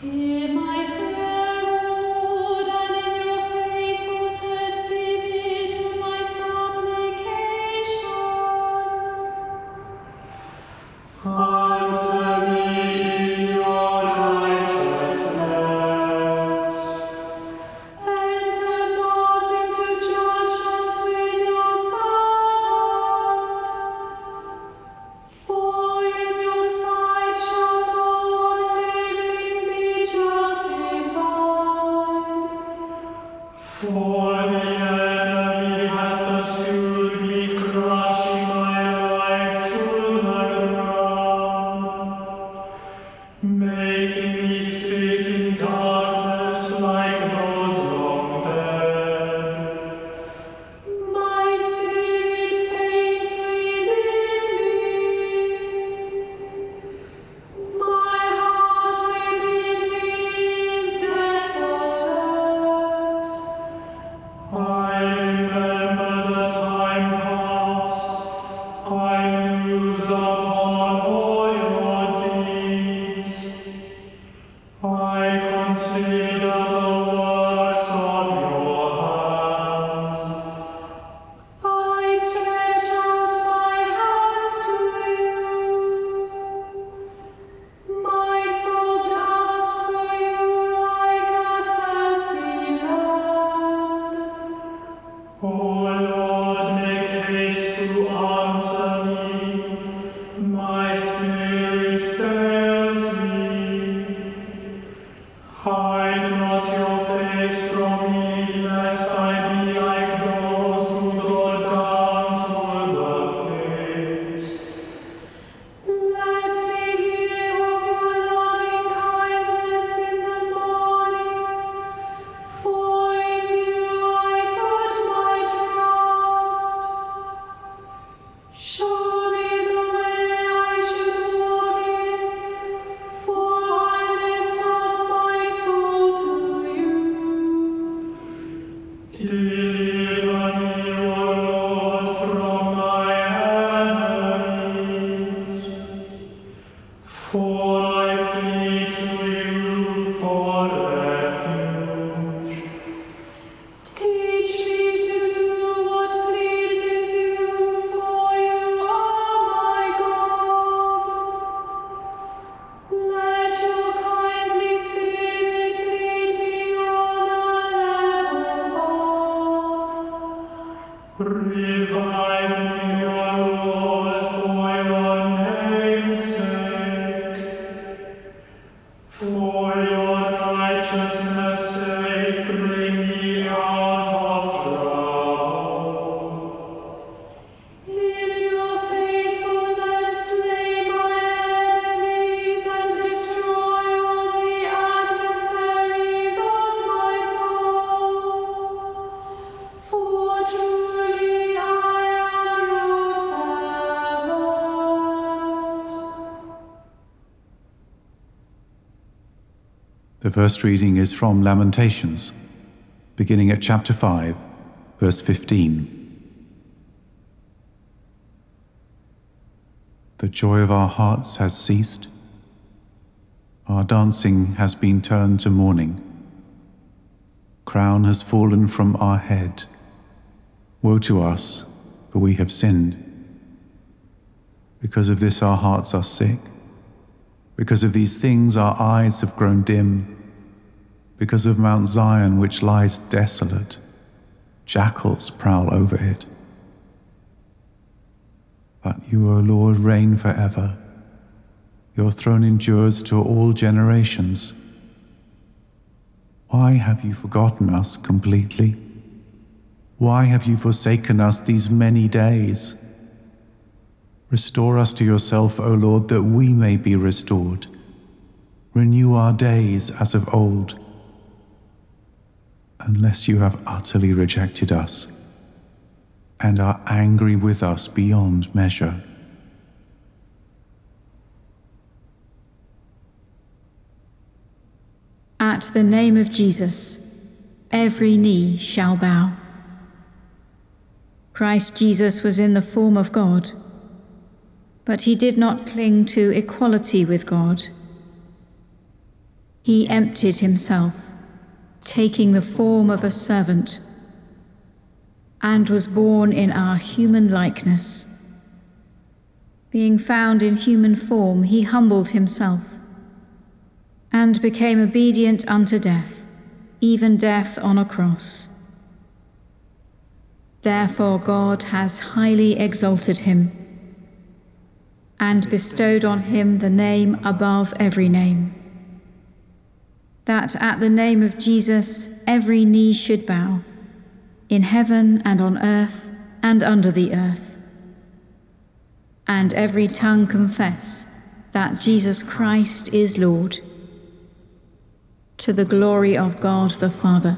The first reading is from Lamentations, beginning at chapter 5, verse 15. The joy of our hearts has ceased. Our dancing has been turned to mourning. Crown has fallen from our head. Woe to us, for we have sinned. Because of this our hearts are sick. Because of these things our eyes have grown dim. Because of Mount Zion which lies desolate, jackals prowl over it. But you, O Lord, reign forever. Your throne endures to all generations. Why have you forgotten us completely? Why have you forsaken us these many days? Restore us to yourself, O Lord, that we may be restored. Renew our days as of old. Unless you have utterly rejected us and are angry with us beyond measure. At the name of Jesus, every knee shall bow. Christ Jesus was in the form of God, but he did not cling to equality with God. He emptied himself, taking the form of a servant, and was born in our human likeness. Being found in human form, he humbled himself, and became obedient unto death, even death on a cross. Therefore God has highly exalted him, and bestowed on him the name above every name, that at the name of Jesus every knee should bow, in heaven and on earth and under the earth, and every tongue confess that Jesus Christ is Lord, to the glory of God the Father.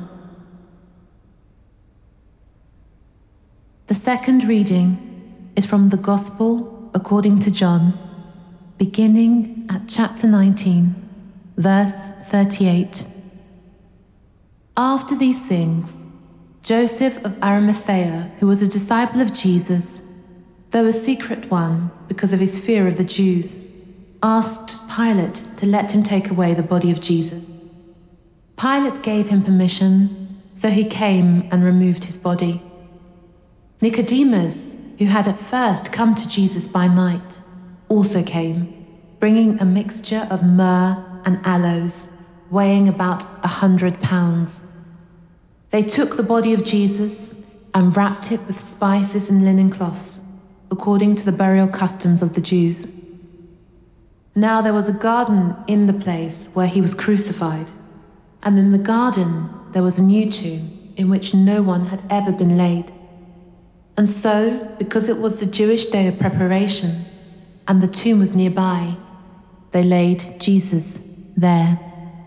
The second reading is from the Gospel according to John, beginning at chapter 19, verse 38. After these things, Joseph of Arimathea, who was a disciple of Jesus, though a secret one because of his fear of the Jews, asked Pilate to let him take away the body of Jesus. Pilate gave him permission, so he came and removed his body. Nicodemus, who had at first come to Jesus by night, also came, bringing a mixture of myrrh and aloes, weighing about 100 pounds. They took the body of Jesus and wrapped it with spices and linen cloths, according to the burial customs of the Jews. Now there was a garden in the place where he was crucified, and in the garden there was a new tomb in which no one had ever been laid. And so, because it was the Jewish day of preparation, and the tomb was nearby, they laid Jesus there.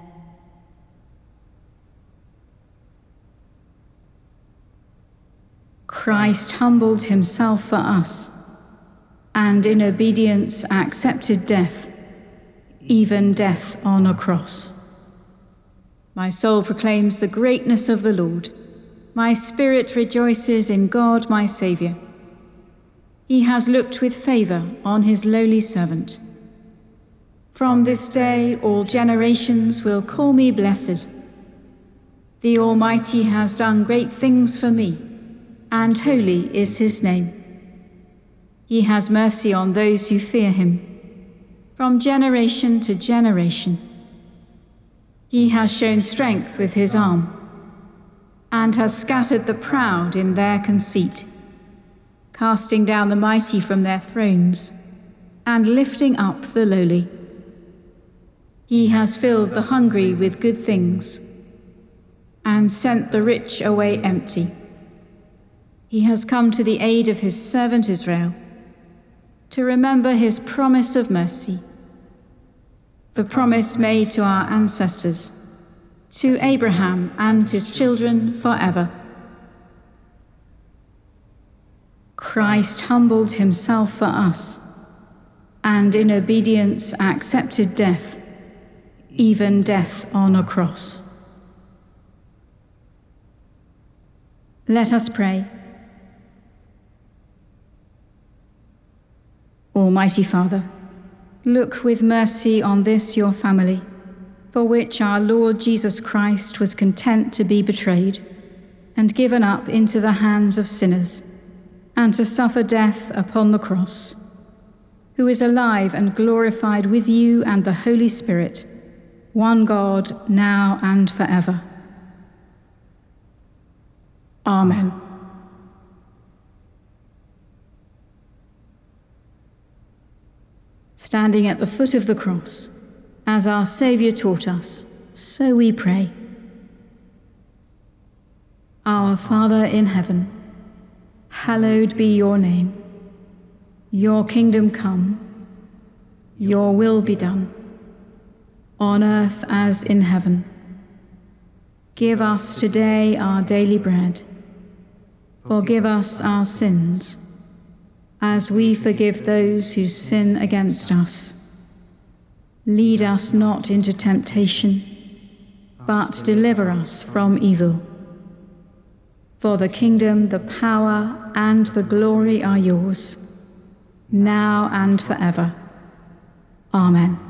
Christ humbled himself for us, and in obedience accepted death, even death on a cross. My soul proclaims the greatness of the Lord. My spirit rejoices in God my Saviour. He has looked with favour on his lowly servant. From this day all generations will call me blessed. The Almighty has done great things for me, and holy is his name. He has mercy on those who fear him, from generation to generation. He has shown strength with his arm, and has scattered the proud in their conceit, casting down the mighty from their thrones, and lifting up the lowly. He has filled the hungry with good things, and sent the rich away empty. He has come to the aid of his servant Israel, to remember his promise of mercy, the promise made to our ancestors, to Abraham and his children forever. Christ humbled himself for us, and in obedience accepted death, even death on a cross. Let us pray. Almighty Father, look with mercy on this your family, for which our Lord Jesus Christ was content to be betrayed and given up into the hands of sinners, and to suffer death upon the cross, who is alive and glorified with you and the Holy Spirit, one God, now and forever. Amen. Standing at the foot of the cross, as our Saviour taught us, so we pray. Our Father in heaven, hallowed be your name. Your kingdom come, your will be done, on earth as in heaven. Give us today our daily bread. Forgive us our sins, as we forgive those who sin against us. Lead us not into temptation, but deliver us from evil. For the kingdom, the power, and the glory are yours, now and forever. Amen.